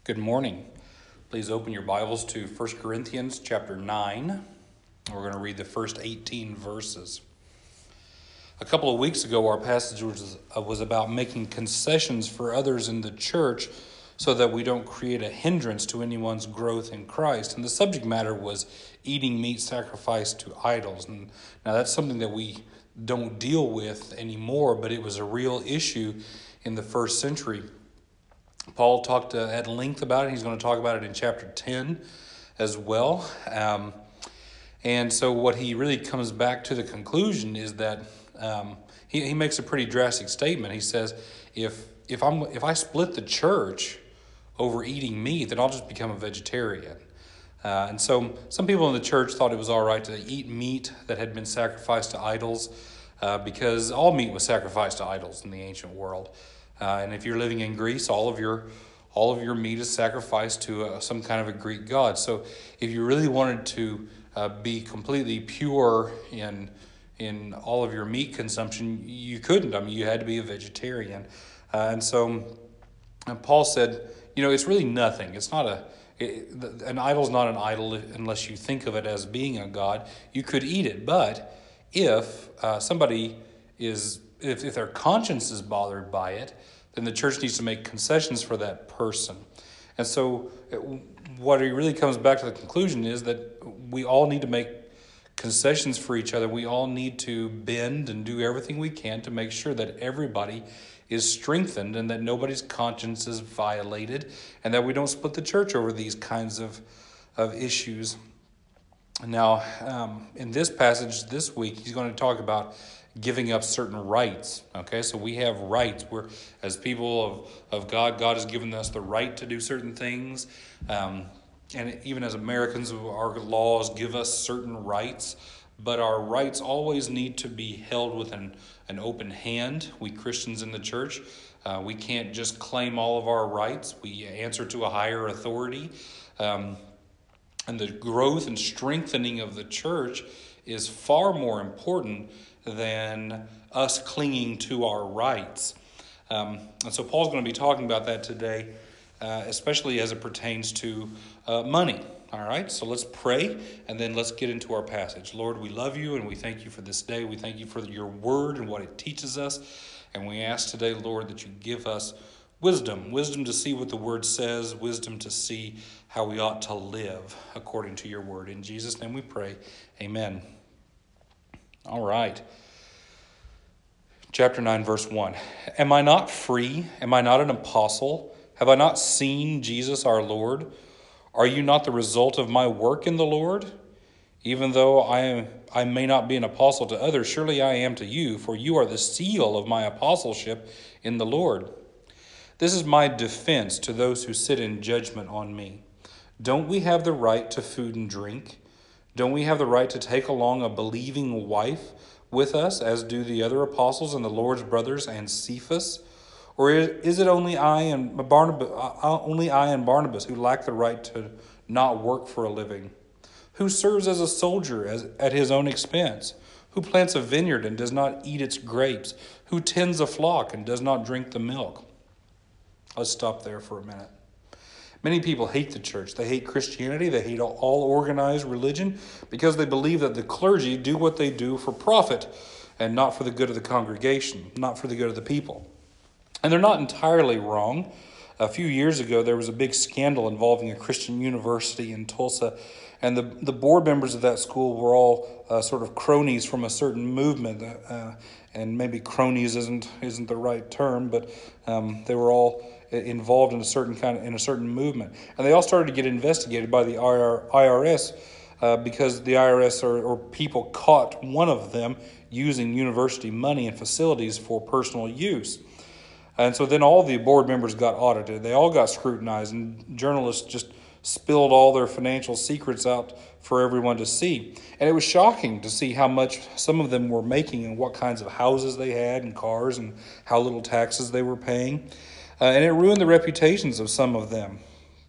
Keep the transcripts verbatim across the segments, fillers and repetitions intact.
Good morning. Please open your Bibles to First Corinthians chapter nine. We're going to read the first eighteen verses. A couple of weeks ago, our passage was, uh, was about making concessions for others in the church so that we don't create a hindrance to anyone's growth in Christ. And the subject matter was eating meat sacrificed to idols. And now that's something that we don't deal with anymore, but it was a real issue in the first century. Paul talked uh, at length about it. He's going to talk about it in chapter ten as well. Um, and so what he really comes back to the conclusion is that um, he, he makes a pretty drastic statement. He says, if if I'm if I split the church over eating meat, then I'll just become a vegetarian. Uh, and so some people in the church thought it was all right to eat meat that had been sacrificed to idols uh, because all meat was sacrificed to idols in the ancient world. Uh, and if you're living in Greece, all of your all of your meat is sacrificed to uh, some kind of a Greek god. So if you really wanted to uh, be completely pure in in all of your meat consumption, you couldn't. I mean, you had to be a vegetarian. Uh, and so uh, Paul said, you know, it's really nothing. It's not a it, an idol's not an idol unless you think of it as being a god. You could eat it, but if uh, somebody is If, if their conscience is bothered by it, then the church needs to make concessions for that person. And so it, what it really comes back to the conclusion is that we all need to make concessions for each other. We all need to bend and do everything we can to make sure that everybody is strengthened and that nobody's conscience is violated and that we don't split the church over these kinds of, of issues. Now, um, in this passage this week, he's going to talk about giving up certain rights. Okay, so we have rights. We're, as people of, of God, God has given us the right to do certain things. Um, and even as Americans, our laws give us certain rights. But our rights always need to be held with an, an open hand. We Christians in the church, uh, we can't just claim all of our rights. We answer to a higher authority. Um, and the growth and strengthening of the church is far more important than us clinging to our rights. Um, and so Paul's going to be talking about that today, uh, especially as it pertains to uh, money. All right, so let's pray, and then let's get into our passage. Lord, we love you, and we thank you for this day. We thank you for your word and what it teaches us. And we ask today, Lord, that you give us wisdom, wisdom to see what the word says, wisdom to see how we ought to live according to your word. In Jesus' name we pray, amen. All right. Chapter nine, verse one. Am I not free? Am I not an apostle? Have I not seen Jesus our Lord? Are you not the result of my work in the Lord? Even though I am, I may not be an apostle to others, surely I am to you, for you are the seal of my apostleship in the Lord. This is my defense to those who sit in judgment on me. Don't we have the right to food and drink? Don't we have the right to take along a believing wife with us, as do the other apostles and the Lord's brothers and Cephas? Or is it only I and Barnabas, only I and Barnabas who lack the right to not work for a living? Who serves as a soldier as, at his own expense? Who plants a vineyard and does not eat its grapes? Who tends a flock and does not drink the milk? Let's stop there for a minute. Many people hate the church. They hate Christianity. They hate all organized religion because they believe that the clergy do what they do for profit and not for the good of the congregation, not for the good of the people. And they're not entirely wrong. A few years ago, there was a big scandal involving a Christian university in Tulsa, and the, the board members of that school were all uh, sort of cronies from a certain movement, uh, and maybe cronies isn't isn't the right term, but um, they were all involved in a certain kind of, in a certain movement, and they all started to get investigated by the I R S uh, because the I R S or, or people caught one of them using university money and facilities for personal use. And so then all the board members got audited. They all got scrutinized, and journalists just spilled all their financial secrets out for everyone to see. And it was shocking to see how much some of them were making and what kinds of houses they had and cars and how little taxes they were paying. Uh, and it ruined the reputations of some of them.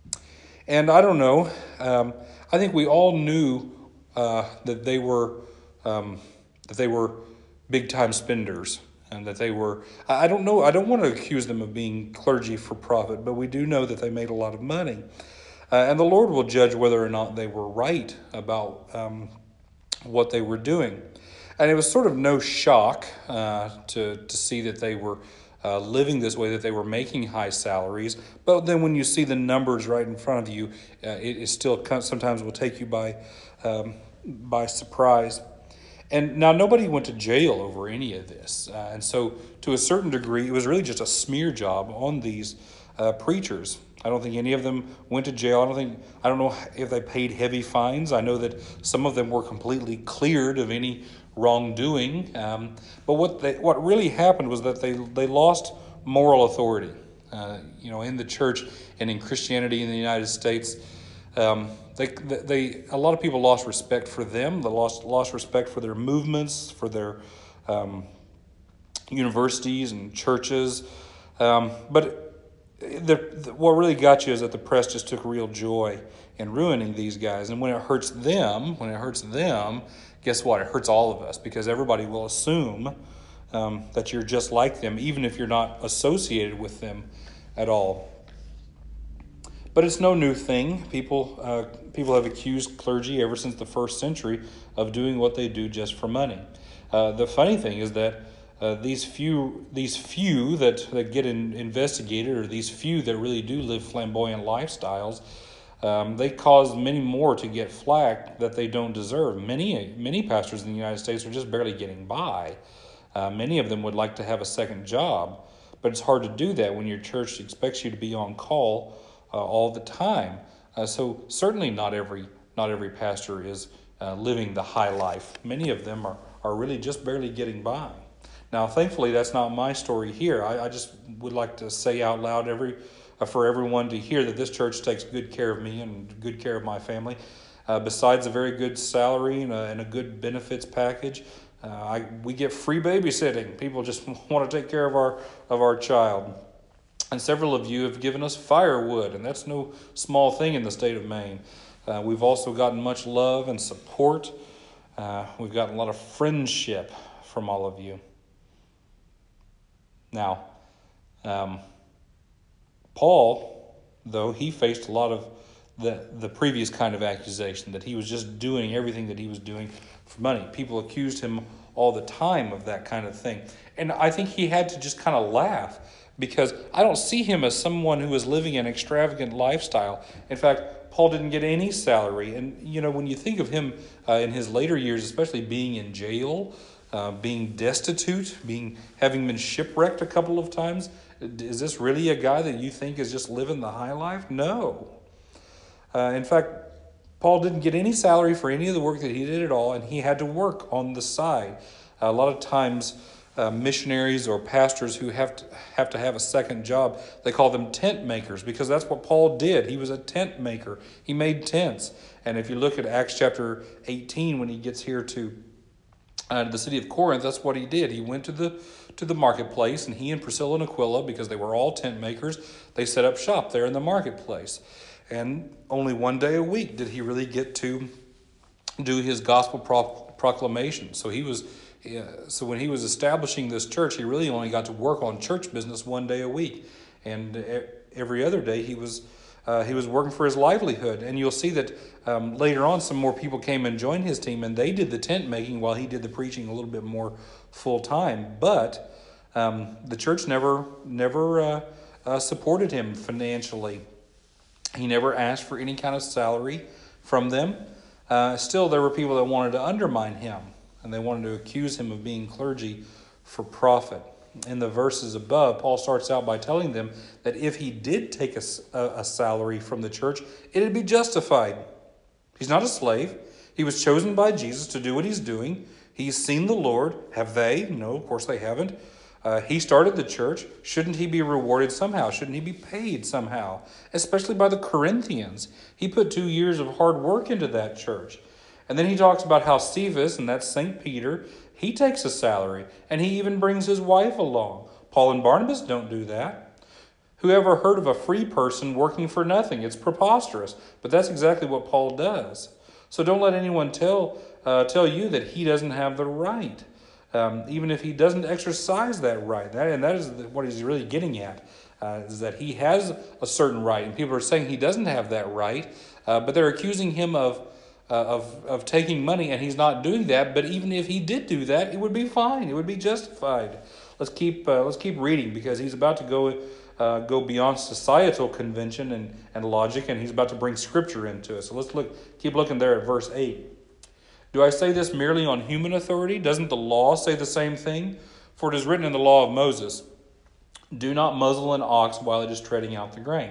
And I don't know, um, I think we all knew uh, that they were um, that they were big-time spenders. and that they were, I don't know, I don't want to accuse them of being clergy for profit, but we do know that they made a lot of money. Uh, and the Lord will judge whether or not they were right about um, what they were doing. And it was sort of no shock uh, to, to see that they were uh, living this way, that they were making high salaries. But then when you see the numbers right in front of you, uh, it, it still sometimes will take you by um, by surprise. And now nobody went to jail over any of this. Uh, and so to a certain degree, it was really just a smear job on these uh, preachers. I don't think any of them went to jail. I don't think, I don't know if they paid heavy fines. I know that some of them were completely cleared of any wrongdoing. Um, but what they, what really happened was that they, they lost moral authority. Uh, you know, in the church and in Christianity in the United States, um, they, they, a lot of people lost respect for them. They lost, lost respect for their movements, for their um, universities and churches. Um, but The, the, what really got you is that the press just took real joy in ruining these guys. And when it hurts them, when it hurts them, guess what? It hurts all of us, because everybody will assume um, that you're just like them, even if you're not associated with them at all. But it's no new thing. People, uh, people have accused clergy ever since the first century of doing what they do just for money. Uh, the funny thing is that Uh, these few, these few that, that get in, investigated, or these few that really do live flamboyant lifestyles, um, they cause many more to get flack that they don't deserve. Many, many pastors in the United States are just barely getting by. Uh, many of them would like to have a second job, but it's hard to do that when your church expects you to be on call uh, all the time. Uh, so certainly not every, not every pastor is uh, living the high life. Many of them are, are really just barely getting by. Now, thankfully, that's not my story here. I, I just would like to say out loud every uh, for everyone to hear that this church takes good care of me and good care of my family. Uh, besides a very good salary and a, and a good benefits package, uh, I, we get free babysitting. People just want to take care of our of our child. And several of you have given us firewood, and that's no small thing in the state of Maine. Uh, we've also gotten much love and support. Uh, we've gotten a lot of friendship from all of you. Now, um, Paul, though, he faced a lot of the, the previous kind of accusation, that he was just doing everything that he was doing for money. People accused him all the time of that kind of thing. And I think he had to just kind of laugh, because I don't see him as someone who is living an extravagant lifestyle. In fact, Paul didn't get any salary. And, you know, when you think of him uh, in his later years, especially being in jail, Uh, being destitute, being having been shipwrecked a couple of times, is this really a guy that you think is just living the high life? No. Uh, in fact, Paul didn't get any salary for any of the work that he did at all, and he had to work on the side. Uh, a lot of times, uh, missionaries or pastors who have to have to have a second job, they call them tent makers, because that's what Paul did. He was a tent maker. He made tents. And if you look at Acts chapter eighteen, when he gets here to Uh, the city of Corinth, that's what he did. He went to the to the marketplace, and he and Priscilla and Aquila, because they were all tent makers, they set up shop there in the marketplace. And only one day a week did he really get to do his gospel pro- proclamation. So he was, uh, so when he was establishing this church, he really only got to work on church business one day a week, and every other day he was. Uh, he was working for his livelihood. And you'll see that um, later on some more people came and joined his team, and they did the tent making while he did the preaching a little bit more full time. But um, the church never never uh, uh, supported him financially. He never asked for any kind of salary from them. Uh, still, there were people that wanted to undermine him, and they wanted to accuse him of being clergy for profit. In the verses above, Paul starts out by telling them that if he did take a, a salary from the church, it'd be justified. He's not a slave. He was chosen by Jesus to do what he's doing. He's seen the Lord. Have they? No, of course they haven't. Uh, he started the church. Shouldn't he be rewarded somehow? Shouldn't he be paid somehow? Especially by the Corinthians. He put two years of hard work into that church. And then he talks about how Cephas, and that's Saint Peter, he takes a salary, and he even brings his wife along. Paul and Barnabas don't do that. Who ever heard of a free person working for nothing? It's preposterous, but that's exactly what Paul does. So don't let anyone tell uh, tell you that he doesn't have the right um, even if he doesn't exercise that right. That, and that is what he's really getting at, uh, is that he has a certain right, and people are saying he doesn't have that right, uh, but they're accusing him of, uh, of, of taking money, and he's not doing that. But even if he did do that, it would be fine. It would be justified. Let's keep uh, let's keep reading, because he's about to go uh, go beyond societal convention and, and logic, and he's about to bring Scripture into it. So let's look. Keep looking there at verse eight. Do I say this merely on human authority? Doesn't the law say the same thing? For it is written in the law of Moses, do not muzzle an ox while it is treading out the grain.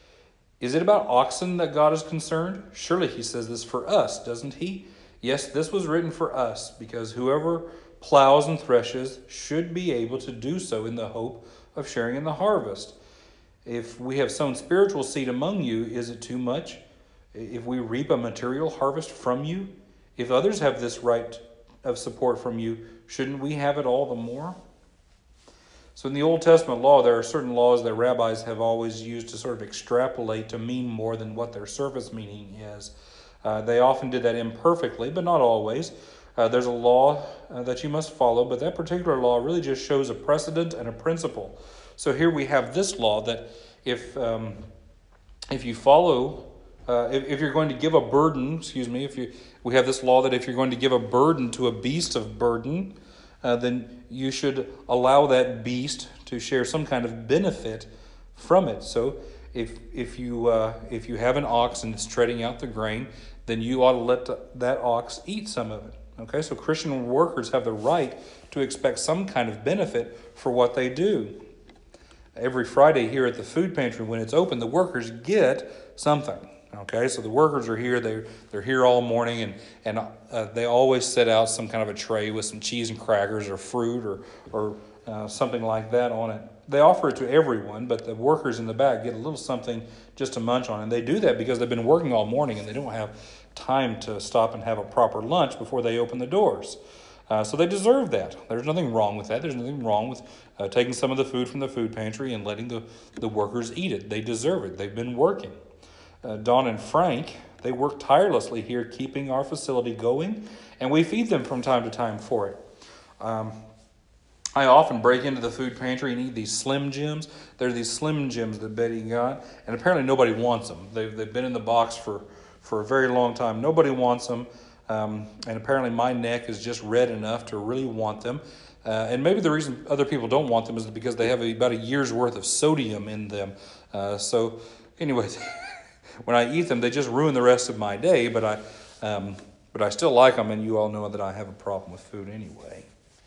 Is it about oxen that God is concerned? Surely he says this for us, doesn't he? Yes, this was written for us, because whoever plows and threshes should be able to do so in the hope of sharing in the harvest. If we have sown spiritual seed among you, is it too much if we reap a material harvest from you? If others have this right of support from you, shouldn't we have it all the more? So in the Old Testament law, there are certain laws that rabbis have always used to sort of extrapolate to mean more than what their surface meaning is. Uh, they often did that imperfectly, but not always. Uh, there's a law uh, that you must follow, but that particular law really just shows a precedent and a principle. So here we have this law that if um, if you follow, uh, if, if you're going to give a burden, excuse me, if you we have this law that if you're going to give a burden to a beast of burden, uh, then you should allow that beast to share some kind of benefit from it. So if if you uh, if you have an ox and it's treading out the grain, then you ought to let the, that ox eat some of it. Okay, so Christian workers have the right to expect some kind of benefit for what they do. Every Friday here at the food pantry, when it's open, the workers get something. Okay, so the workers are here. They're, they're here all morning, and, and uh, they always set out some kind of a tray with some cheese and crackers or fruit or, or uh, something like that on it. They offer it to everyone, but the workers in the back get a little something just to munch on. And they do that because they've been working all morning and they don't have time to stop and have a proper lunch before they open the doors. Uh, so they deserve that. There's nothing wrong with that. There's nothing wrong with uh, taking some of the food from the food pantry and letting the, the workers eat it. They deserve it. They've been working. Uh, Don and Frank, they work tirelessly here keeping our facility going, and we feed them from time to time for it. Um, I often break into the food pantry and eat these Slim Jims. They're these Slim Jims that Betty got, and apparently nobody wants them. They've, they've been in the box for, for a very long time. Nobody wants them, um, and apparently my neck is just red enough to really want them. Uh, and maybe the reason other people don't want them is because they have about a year's worth of sodium in them. Uh, so anyway, when I eat them, they just ruin the rest of my day, but I, um, but I still like them, and you all know that I have a problem with food anyway.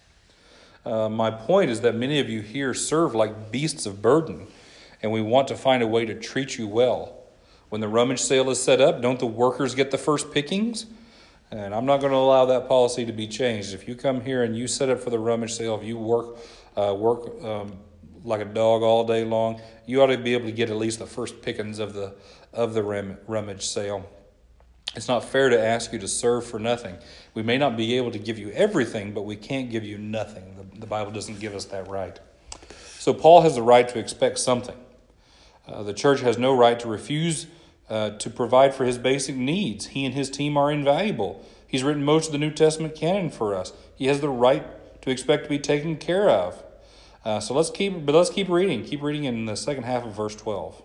Uh, my point is that many of you here serve like beasts of burden, and we want to find a way to treat you well. When the rummage sale is set up, don't the workers get the first pickings? And I'm not going to allow that policy to be changed. If you come here and you set up for the rummage sale, if you work uh, work um, like a dog all day long, you ought to be able to get at least the first pickings of the of the rum, rummage sale. It's not fair to ask you to serve for nothing. We may not be able to give you everything, but we can't give you nothing. The, the Bible doesn't give us that right. So Paul has the right to expect something. Uh, the church has no right to refuse uh, to provide for his basic needs. He and his team are invaluable. He's written most of the New Testament canon for us. He has the right to expect to be taken care of. Uh, so let's keep, but let's keep reading. Keep reading in the second half of verse twelve.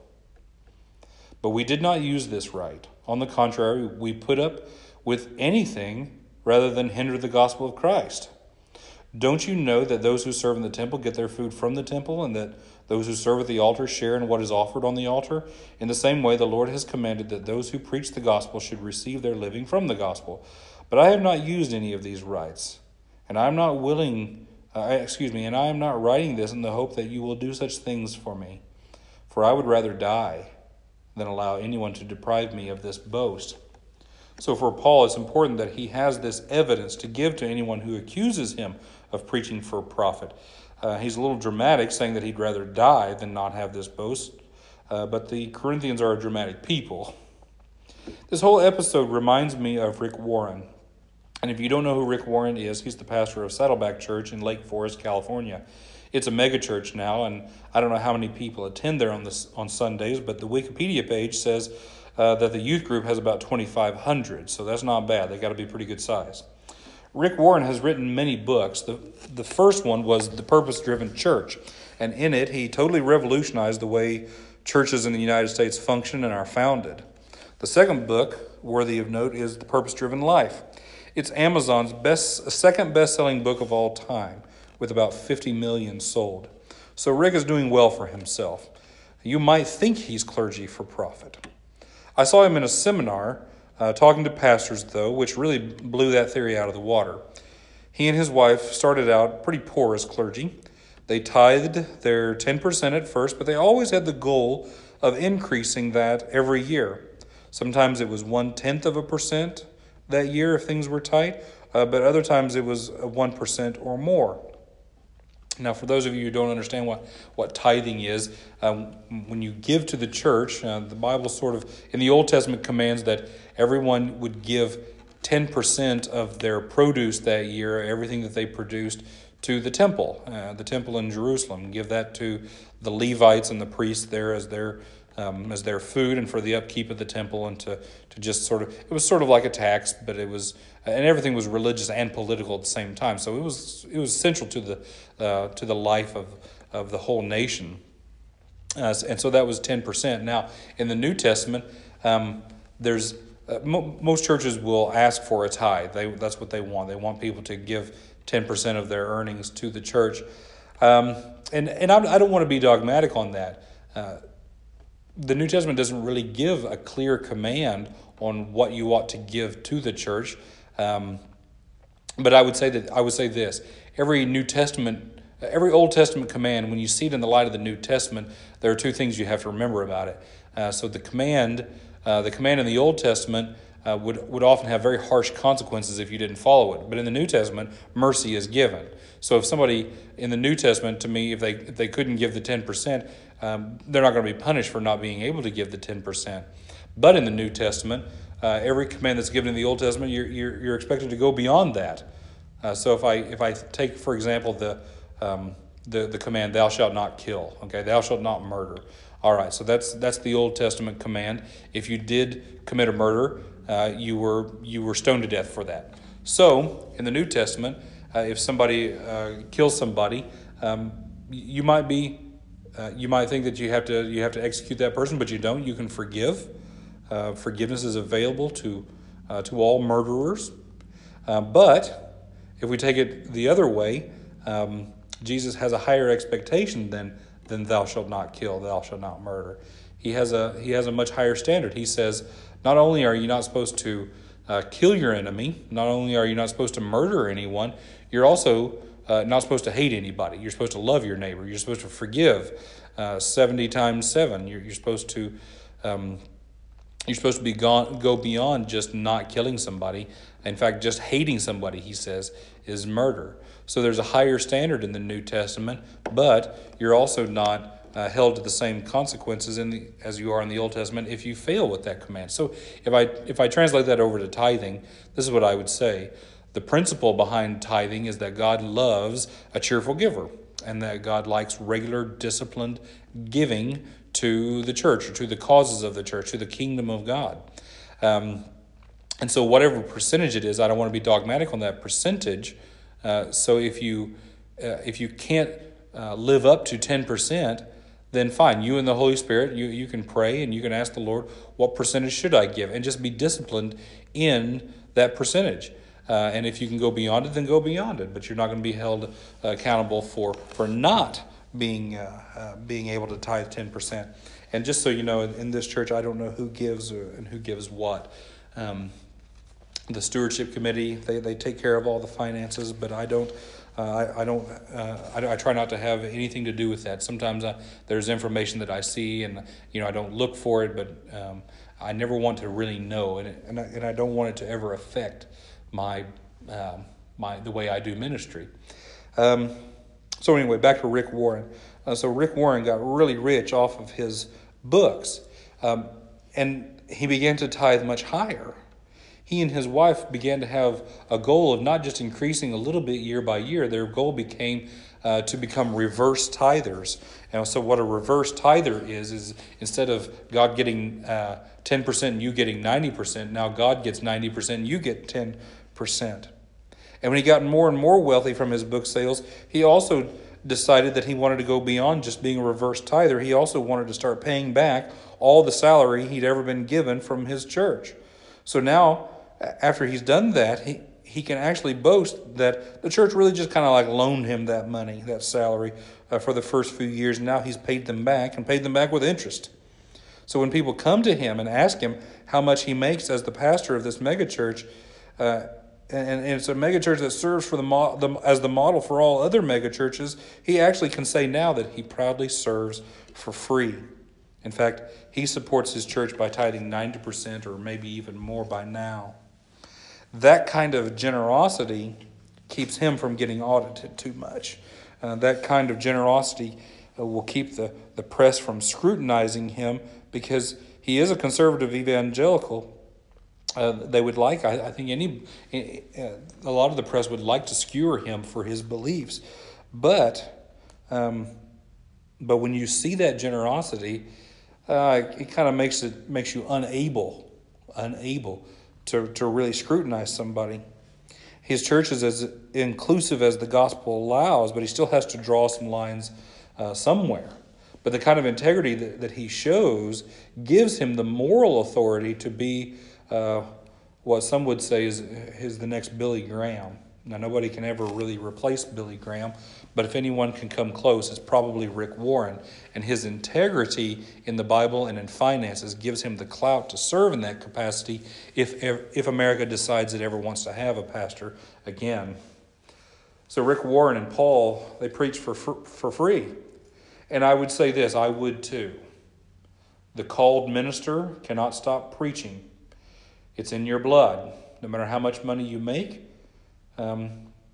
But we did not use this right. On the contrary, we put up with anything rather than hinder the gospel of Christ. Don't you know that those who serve in the temple get their food from the temple, and that those who serve at the altar share in what is offered on the altar? In the same way, the Lord has commanded that those who preach the gospel should receive their living from the gospel. But I have not used any of these rights, and I am not willing, uh, excuse me, and I am not writing this in the hope that you will do such things for me. For I would rather die than allow anyone to deprive me of this boast. So for Paul, it's important that he has this evidence to give to anyone who accuses him of preaching for profit. Uh, he's a little dramatic, saying that he'd rather die than not have this boast. Uh, but the Corinthians are a dramatic people. This whole episode reminds me of Rick Warren. And if you don't know who Rick Warren is, he's the pastor of Saddleback Church in Lake Forest, California. It's a megachurch now, and I don't know how many people attend there on this on Sundays, but the Wikipedia page says uh, that the youth group has about twenty-five hundred, so that's not bad. They got to be pretty good size. Rick Warren has written many books. The, the first one was The Purpose-Driven Church, and in it he totally revolutionized the way churches in the United States function and are founded. The second book, worthy of note, is The Purpose-Driven Life. It's Amazon's best, second best-selling book of all time, with about fifty million sold. So Rick is doing well for himself. You might think he's clergy for profit. I saw him in a seminar uh, talking to pastors, though, which really blew that theory out of the water. He and his wife started out pretty poor as clergy. They tithed their ten percent at first, but they always had the goal of increasing that every year. Sometimes it was one-tenth of a percent that year if things were tight, uh, but other times it was one percent or more. Now, for those of you who don't understand what, what tithing is, um, when you give to the church, uh, the Bible sort of, in the Old Testament, commands that everyone would give ten percent of their produce that year, everything that they produced, to the temple, uh, the temple in Jerusalem. Give that to the Levites and the priests there as their um, as their food and for the upkeep of the temple, and to, to just sort of, it was sort of like a tax, but it was, and everything was religious and political at the same time. So it was it was central to the uh, to the life of of the whole nation, uh, and so that was ten percent. Now in the New Testament, um, there's uh, mo- most churches will ask for a tithe. They that's what they want. They want people to give ten percent of their earnings to the church, um, and and I'm, I don't want to be dogmatic on that. Uh, the New Testament doesn't really give a clear command on what you ought to give to the church. Um, but I would say that I would say this: every New Testament, every Old Testament command, when you see it in the light of the New Testament, there are two things you have to remember about it. Uh, so the command, uh, the command in the Old Testament uh, would would often have very harsh consequences if you didn't follow it. But in the New Testament, mercy is given. So if somebody in the New Testament, to me, if they if they couldn't give the ten percent, um, they're not going to be punished for not being able to give the ten percent. But in the New Testament, Uh, every command that's given in the Old Testament, you're you're, you're expected to go beyond that. Uh, so if I if I take, for example, the um, the the command, "Thou shalt not kill," okay, "Thou shalt not murder." All right, so that's that's the Old Testament command. If you did commit a murder, uh, you were you were stoned to death for that. So in the New Testament, uh, if somebody uh, kills somebody, um, you might be uh, you might think that you have to you have to execute that person, but you don't. You can forgive. Uh, forgiveness is available to uh, to all murderers. Uh, but if we take it the other way, um, Jesus has a higher expectation than than "Thou shalt not kill, thou shalt not murder." He has a he has a much higher standard. He says, not only are you not supposed to uh, kill your enemy, not only are you not supposed to murder anyone, you're also uh, not supposed to hate anybody. You're supposed to love your neighbor. You're supposed to forgive uh, seventy times seven. You're, you're supposed to um, You're supposed to be gone, go beyond just not killing somebody. In fact, just hating somebody, he says, is murder. So there's a higher standard in the New Testament, but you're also not uh, held to the same consequences in the, as you are in the Old Testament if you fail with that command. So if I if I translate that over to tithing, this is what I would say. The principle behind tithing is that God loves a cheerful giver, and that God likes regular, disciplined giving to the church, or to the causes of the church, to the kingdom of God. Um, and so whatever percentage it is, I don't want to be dogmatic on that percentage. Uh, so if you uh, if you can't uh, live up to ten percent, then fine. You and the Holy Spirit, you, you can pray and you can ask the Lord, what percentage should I give? And just be disciplined in that percentage. Uh, and if you can go beyond it, then go beyond it. But you're not going to be held uh, accountable for, for not being uh, uh, being able to tithe ten percent. And just so you know, in, in this church, I don't know who gives or, and who gives what. Um, the stewardship committee, they, they take care of all the finances, but I don't. Uh, I, I don't. Uh, I, I try not to have anything to do with that. Sometimes I, there's information that I see, and you know I don't look for it, but um, I never want to really know, and it, and, I, and I don't want it to ever affect my uh, my the way I do ministry. Um, So anyway, back to Rick Warren. Uh, so Rick Warren got really rich off of his books, um, and he began to tithe much higher. He and his wife began to have a goal of not just increasing a little bit year by year. Their goal became uh, to become reverse tithers. And so what a reverse tither is, is instead of God getting uh, ten percent and you getting ninety percent, now God gets ninety percent and you get ten percent. And when he got more and more wealthy from his book sales, he also decided that he wanted to go beyond just being a reverse tither. He also wanted to start paying back all the salary he'd ever been given from his church. So now, after he's done that, he, he can actually boast that the church really just kind of like loaned him that money, that salary, uh, for the first few years. And now he's paid them back and paid them back with interest. So when people come to him and ask him how much he makes as the pastor of this megachurch, uh, and, and it's a megachurch that serves for the, mo- the as the model for all other megachurches, he actually can say now that he proudly serves for free. In fact, he supports his church by tithing ninety percent or maybe even more by now. That kind of generosity keeps him from getting audited too much. Uh, that kind of generosity uh, will keep the, the press from scrutinizing him, because he is a conservative evangelical. Uh, they would like, I, I think any, uh, a lot of the press would like to skewer him for his beliefs. But, um, but when you see that generosity, uh, it kind of makes it makes you unable, unable to, to really scrutinize somebody. His church is as inclusive as the gospel allows, but he still has to draw some lines uh, somewhere. But the kind of integrity that, that he shows gives him the moral authority to be uh, what some would say is, is the next Billy Graham. Now, nobody can ever really replace Billy Graham, but if anyone can come close, it's probably Rick Warren. And his integrity in the Bible and in finances gives him the clout to serve in that capacity if, if America decides it ever wants to have a pastor again. So Rick Warren and Paul, they preach for for free. And I would say this, I would too. The called minister cannot stop preaching. It's in your blood. No matter how much money you make, um,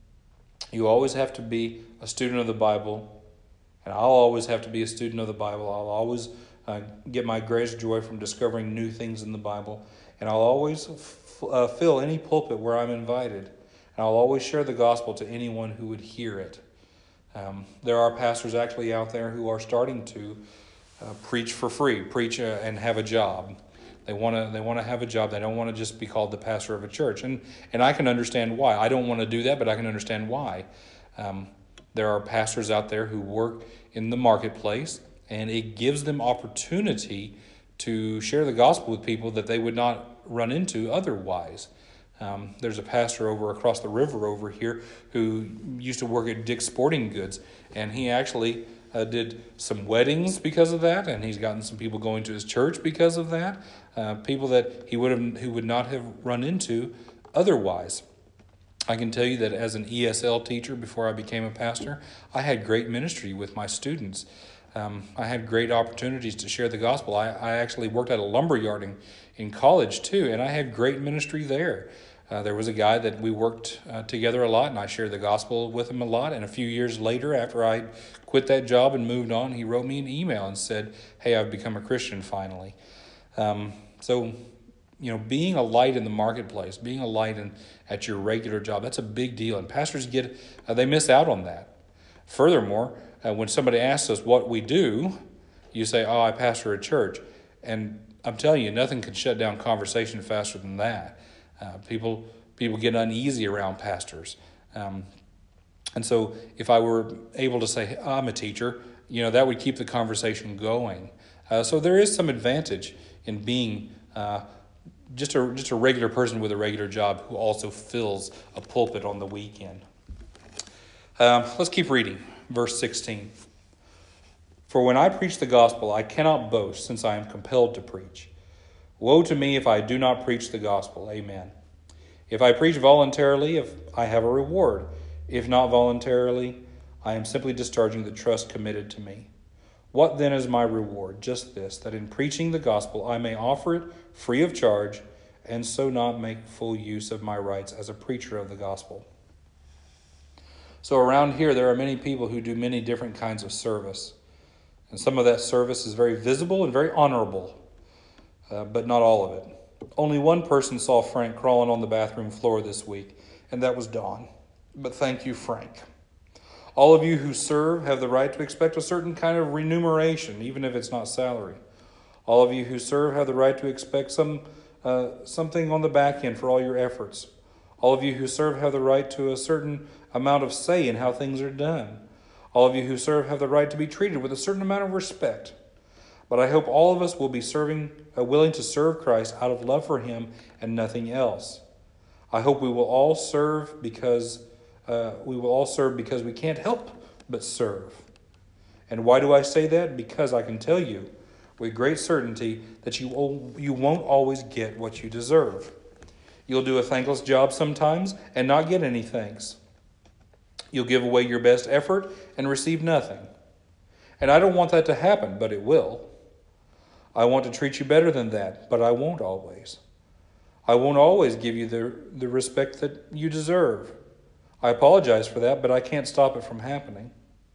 you always have to be a student of the Bible. And I'll always have to be a student of the Bible. I'll always uh, get my greatest joy from discovering new things in the Bible. And I'll always f- uh, fill any pulpit where I'm invited. And I'll always share the gospel to anyone who would hear it. Um, there are pastors actually out there who are starting to uh, preach for free, preach uh, and have a job. They want to they want to have a job. They don't want to just be called the pastor of a church. And and I can understand why. I don't want to do that, but I can understand why. Um, there are pastors out there who work in the marketplace, and it gives them opportunity to share the gospel with people that they would not run into otherwise. Um, there's a pastor over across the river over here who used to work at Dick's Sporting Goods, and he actually uh, did some weddings because of that, and he's gotten some people going to his church because of that, uh, people that he would have who would not have run into otherwise. I can tell you that as an E S L teacher before I became a pastor, I had great ministry with my students. Um, I had great opportunities to share the gospel. I, I actually worked at a lumber yard in, in college too, and I had great ministry there. Uh, there was a guy that we worked uh, together a lot, and I shared the gospel with him a lot. And a few years later, after I quit that job and moved on, he wrote me an email and said, "Hey, I've become a Christian finally." Um, so, you know, being a light in the marketplace, being a light in, at your regular job, that's a big deal. And pastors get, uh, they miss out on that. Furthermore, uh, when somebody asks us what we do, you say, "Oh, I pastor a church." And I'm telling you, nothing can shut down conversation faster than that. Uh, people people get uneasy around pastors. Um, and so if I were able to say, "I'm a teacher," you know, that would keep the conversation going. Uh, so there is some advantage in being uh, just a just a regular person with a regular job who also fills a pulpit on the weekend. Um, let's keep reading. Verse sixteen. "For when I preach the gospel, I cannot boast, since I am compelled to preach. Woe to me if I do not preach the gospel." Amen. "If I preach voluntarily, if I have a reward. If not voluntarily, I am simply discharging the trust committed to me. What then is my reward? Just this, that in preaching the gospel I may offer it free of charge, and so not make full use of my rights as a preacher of the gospel." So around here, there are many people who do many different kinds of service. And some of that service is very visible and very honorable. Uh, but not all of it. Only one person saw Frank crawling on the bathroom floor this week, and that was Dawn. But thank you, Frank. All of you who serve have the right to expect a certain kind of remuneration, even if it's not salary. All of you who serve have the right to expect some uh, something on the back end for all your efforts. All of you who serve have the right to a certain amount of say in how things are done. All of you who serve have the right to be treated with a certain amount of respect. But I hope all of us will be serving, uh, willing to serve Christ out of love for him and nothing else. I hope we will all serve because uh, we will all serve because we can't help but serve. And why do I say that? Because I can tell you with great certainty that you you won't always get what you deserve. You'll do a thankless job sometimes and not get any thanks. You'll give away your best effort and receive nothing. And I don't want that to happen, but it will. I want to treat you better than that, but I won't always. I won't always give you the, the respect that you deserve. I apologize for that, but I can't stop it from happening.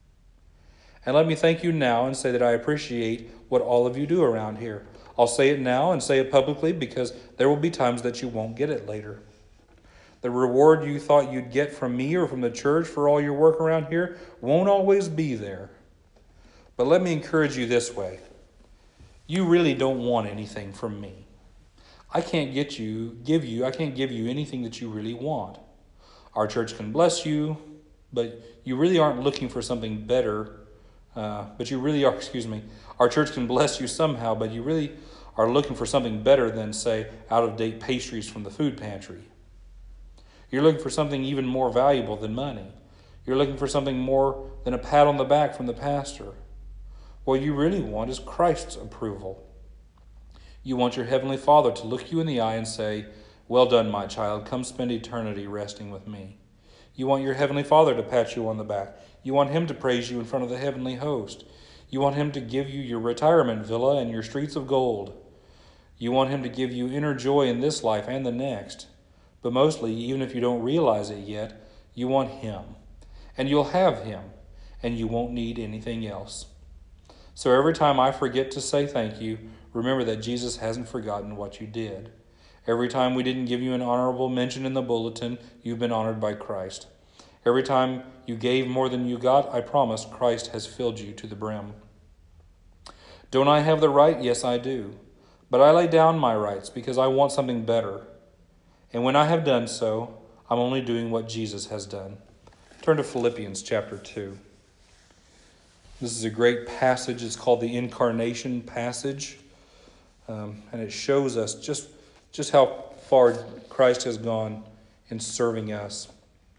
And let me thank you now and say that I appreciate what all of you do around here. I'll say it now and say it publicly because there will be times that you won't get it later. The reward you thought you'd get from me or from the church for all your work around here won't always be there. But let me encourage you this way. You really don't want anything from me. I can't get you, give you, I can't give you anything that you really want. Our church can bless you, but you really aren't looking for something better. Uh, but you really are, excuse me, our church can bless you somehow, but you really are looking for something better than, say, out-of-date pastries from the food pantry. You're looking for something even more valuable than money. You're looking for something more than a pat on the back from the pastor. What you really want is Christ's approval. You want your Heavenly Father to look you in the eye and say, "Well done, my child. Come spend eternity resting with me." You want your Heavenly Father to pat you on the back. You want him to praise you in front of the heavenly host. You want him to give you your retirement villa and your streets of gold. You want him to give you inner joy in this life and the next. But mostly, even if you don't realize it yet, you want him. And you'll have him. And you won't need anything else. So every time I forget to say thank you, remember that Jesus hasn't forgotten what you did. Every time we didn't give you an honorable mention in the bulletin, you've been honored by Christ. Every time you gave more than you got, I promise Christ has filled you to the brim. Don't I have the right? Yes, I do. But I lay down my rights because I want something better. And when I have done so, I'm only doing what Jesus has done. Turn to Philippians chapter two. This is a great passage. It's called the Incarnation passage. Um, and it shows us just, just how far Christ has gone in serving us.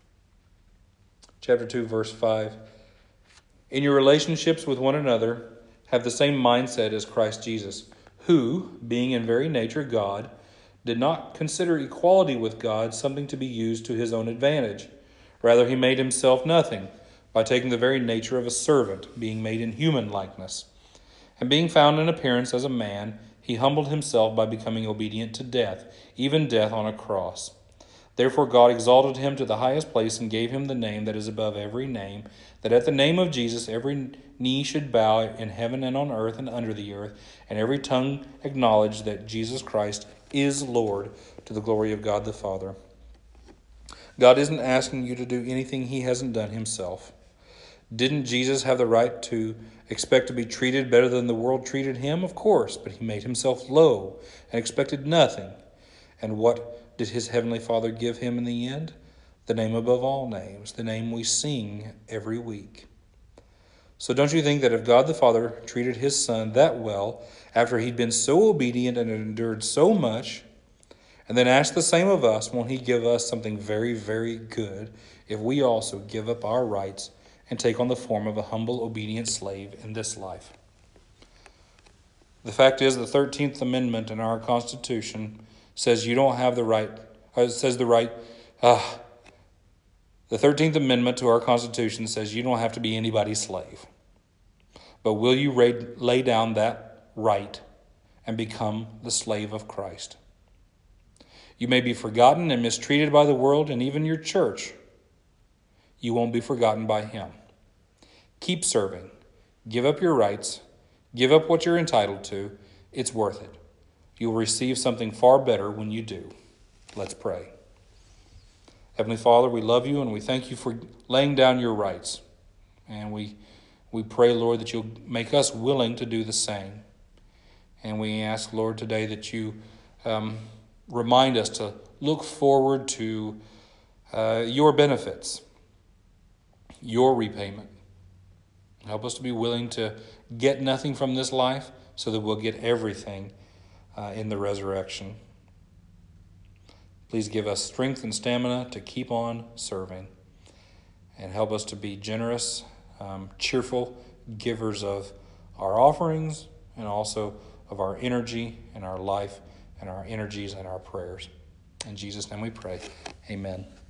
Chapter two, verse five. In your relationships with one another, have the same mindset as Christ Jesus, who, being in very nature God, did not consider equality with God something to be used to his own advantage. Rather, he made himself nothing by taking the very nature of a servant, being made in human likeness. And being found in appearance as a man, he humbled himself by becoming obedient to death, even death on a cross. Therefore God exalted him to the highest place and gave him the name that is above every name, that at the name of Jesus every knee should bow in heaven and on earth and under the earth, and every tongue acknowledge that Jesus Christ is Lord, to the glory of God the Father. God isn't asking you to do anything he hasn't done himself. Didn't Jesus have the right to expect to be treated better than the world treated him? Of course, but he made himself low and expected nothing. And what did his heavenly Father give him in the end? The name above all names, the name we sing every week. So don't you think that if God the Father treated his Son that well, after he'd been so obedient and endured so much, and then asked the same of us, won't he give us something very, very good if we also give up our rights and take on the form of a humble, obedient slave in this life? The fact is, the thirteenth Amendment in our Constitution says you don't have the right, uh, it says the right, uh, the thirteenth Amendment to our Constitution says you don't have to be anybody's slave. But will you lay down that right and become the slave of Christ? You may be forgotten and mistreated by the world and even your church. You won't be forgotten by him. Keep serving. Give up your rights. Give up what you're entitled to. It's worth it. You'll receive something far better when you do. Let's pray. Heavenly Father, we love you and we thank you for laying down your rights. And we, we pray, Lord, that you'll make us willing to do the same. And we ask, Lord, today that you um, remind us to look forward to uh, your benefits, your repayment. Help us to be willing to get nothing from this life so that we'll get everything uh, in the resurrection. Please give us strength and stamina to keep on serving, and help us to be generous, um, cheerful givers of our offerings and also of our energy and our life and our energies and our prayers. In Jesus' name we pray. Amen.